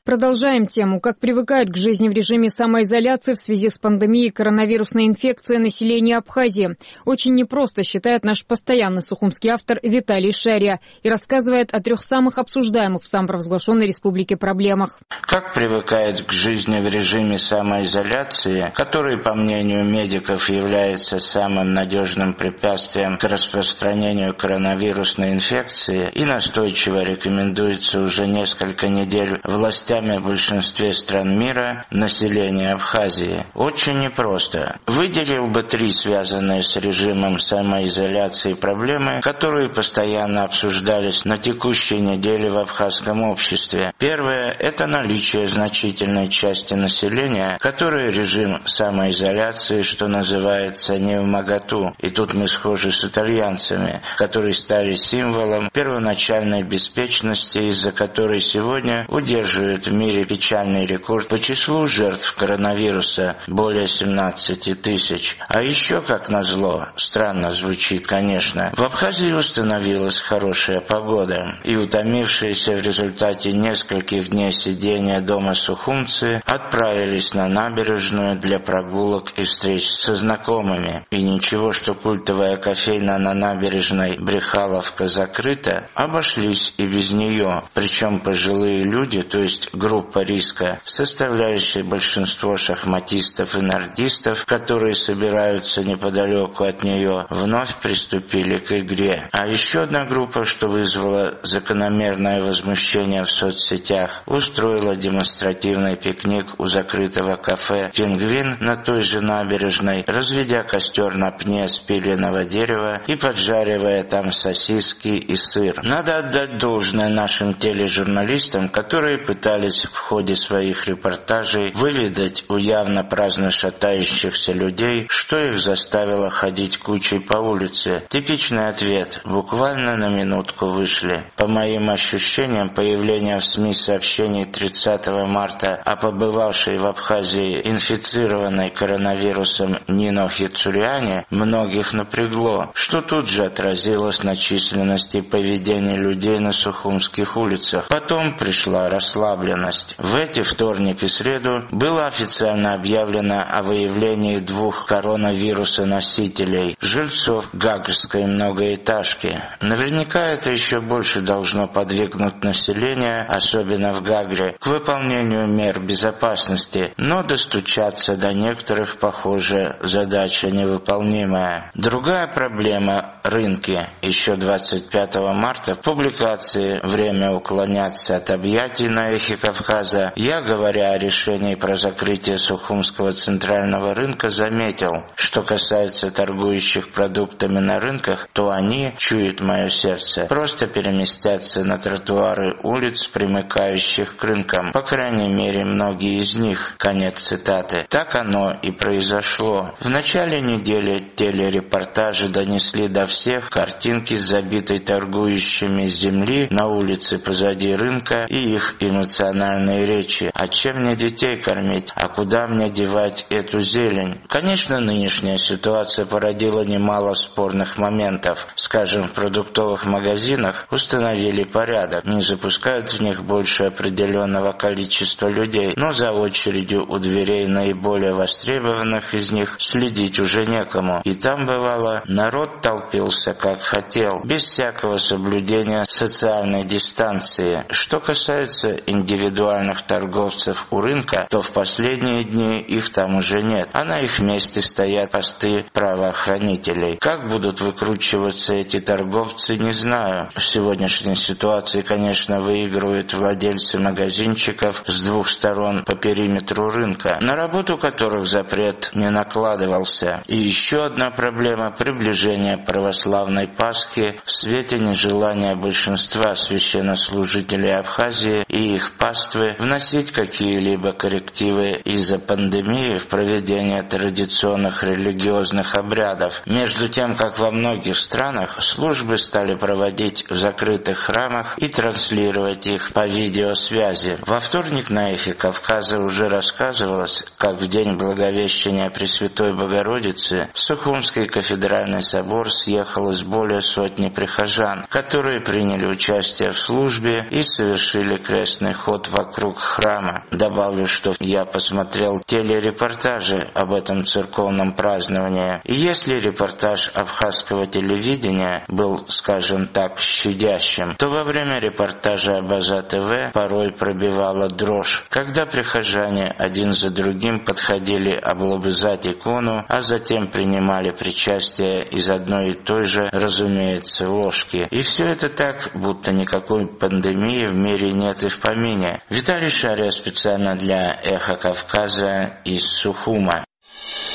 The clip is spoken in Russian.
Продолжаем тему. Как привыкает к жизни в режиме самоизоляции в связи с пандемией коронавирусной инфекции население Абхазии. Очень непросто, считает наш постоянный сухумский автор Виталий Шария и рассказывает о 3 самых обсуждаемых в самопровозглашенной республике проблемах. Как привыкает к жизни в режиме самоизоляции, который, по мнению медиков, является самым надежным препятствием к распространению коронавирусной инфекции и настойчиво рекомендуется уже несколько недель властям в большинстве стран мира населения Абхазии. Очень непросто. Выделил бы 3 связанные с режимом самоизоляции проблемы, которые постоянно обсуждались на текущей неделе в абхазском обществе. Первое – это наличие значительной части населения, которой режим самоизоляции, что называется, не вмоготу. И тут мы схожи с итальянцами, которые стали символом первоначальной беспечности, из-за которой сегодня удерживают в мире печальный рекорд по числу жертв коронавируса – более 17 тысяч. А еще, как назло, странно звучит, конечно, в Абхазии установилась хорошая погода, и утомившиеся в результате нескольких дней сидения дома сухумцы отправились на набережную для прогулок и встреч со знакомыми. И ничего, что культовая кофейна на набережной Брехаловка закрыта, обошлись и без нее. Причем пожилые люди, то есть группа риска, составляющая большинство шахматистов и нордистов, которые собираются неподалеку от нее, вновь приступили к игре. А еще одна группа, что вызвало закономерное возмущение в соцсетях, устроила демонстративный пикник у закрытого кафе «Пингвин» на той же набережной, разведя костер на пне спиленного дерева и поджаривая там сосиски и сыр. Надо отдать должное нашим тележурналистам, которые пытались в ходе своих репортажей выведать у явно праздно шатающихся людей, что их заставило ходить кучей по улице. Типичный ответ: буквально на минутку вышли. По моим ощущениям, появление в СМИ сообщений 30 марта о побывавшей в Абхазии инфицированной коронавирусом Нино Хицуряне многих напрягло, что тут же отразилось на численности поведения людей на сухумских улицах. Потом пришла расслабленность. В эти вторник и среду было официально объявлено о выявлении 2 коронавирусоносителей, жильцов гагрской многоэтажки. Наверняка это еще больше должно подвигнуть население, особенно в Гагре, к выполнению мер безопасности, но достучаться до некоторых, похоже, задача невыполнимая. Другая проблема – рынки. Еще 25 марта в публикации «Время уклоняться от объятий» на Эхе Кавказа я, говоря о решении про закрытие Сухумского центрального рынка, заметил, что касается торгующих продуктами на рынках, то они, чует мое сердце, просто переместятся на тротуары улиц, примыкающих к рынкам. По крайней мере, многие из них. Конец цитаты. Так оно и произошло. В начале недели телерепортажи донесли до всех картинки с забитой торгующими земли на улице позади рынка и их эмоциональные речи. А чем мне детей кормить? А куда мне девать эту зелень? Конечно, нынешняя ситуация породила немало спорных моментов. Скажем, в продуктовых магазинах установили порядок, не запускают в них больше определенного количества людей, но за очередью у дверей наиболее востребованных из них следить уже некому. И там, бывало, народ толпился как хотел, без всякого соблюдения социальной дистанции. Что касается индивидуальных торговцев у рынка, то в последние дни их там уже нет, а на их месте стоят посты правоохранителей. Как будут выкручиваться эти торговцы, не знаю. В сегодняшней ситуации, конечно, выигрывают владельцы магазинчиков с 2 сторон по периметру рынка, на работу которых запрет не накладывался. И еще одна проблема – приближение православной Пасхи в свете нежелания большинства священнослужителей Абхазии и их паствы вносить какие-либо коррективы из-за пандемии в проведение традиционных религиозных обрядов. Между тем, как во многих странах службы стали проводить в закрытых храмах и транслировать их по видеосвязи. Во вторник на Эхе Кавказа уже рассказывалось, как в день Благовещения Пресвятой Богородицы в Сухумский кафедральный собор съехалось более 100 прихожан, которые приняли участие в службе и совершили крестный ход ход вокруг храма. Добавлю, что я посмотрел телерепортажи об этом церковном праздновании. И если репортаж абхазского телевидения был, скажем так, щадящим, то во время репортажа Абаза ТВ порой пробивала дрожь, когда прихожане один за другим подходили облобызать икону, а затем принимали причастие из одной и той же, разумеется, ложки. И все это так, будто никакой пандемии в мире нет и в помине. Виталий Шария специально для «Эхо Кавказа» из Сухума.